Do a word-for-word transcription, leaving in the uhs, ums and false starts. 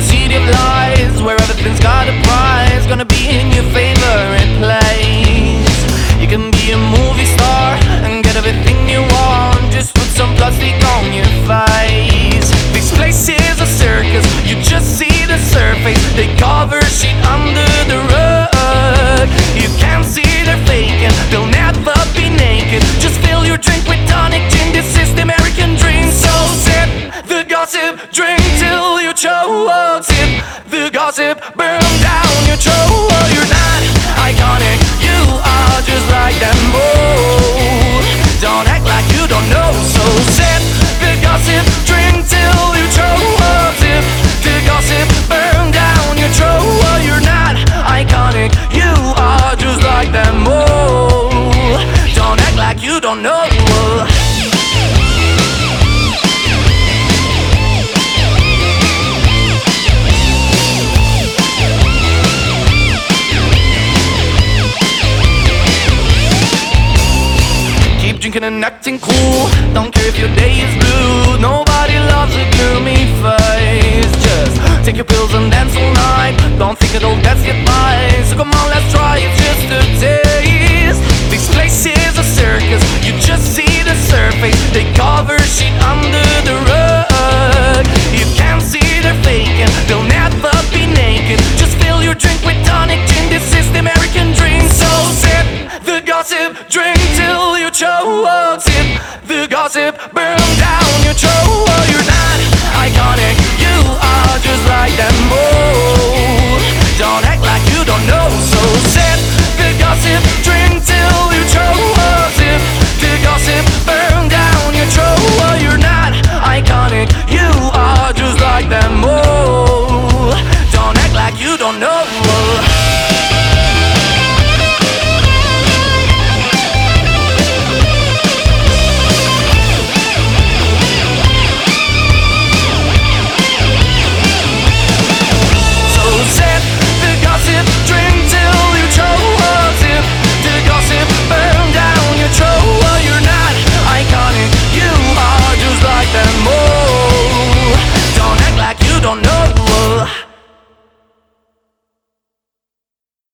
the city of lies, where everything's got a prize, gonna be in your favorite place. You can be a movie star and get everything you want, just put some plastic on your face. This place is a circus, you just see the surface. They cover shit under the rug. You can't see they're faking, they'll never be naked. Just fill your drink with tonic gin, this is the American dream. So sip the gossip, drink till you choke. Sip the gossip, burn down your throat. You're not iconic, you are just like them both. Don't act like you don't know. So sip the gossip, drink till you choke. Sip the gossip, burn down your throat. You're not iconic, you are just like them both. Don't act like you don't know. Drinking and acting cool, don't care if your day is blue. Nobody loves a gloomy face. Just take your pills and dance all night. Don't think it'll best get by. So come on, let's try it just a taste. This place is a circus, you just see the surface. They cover shit under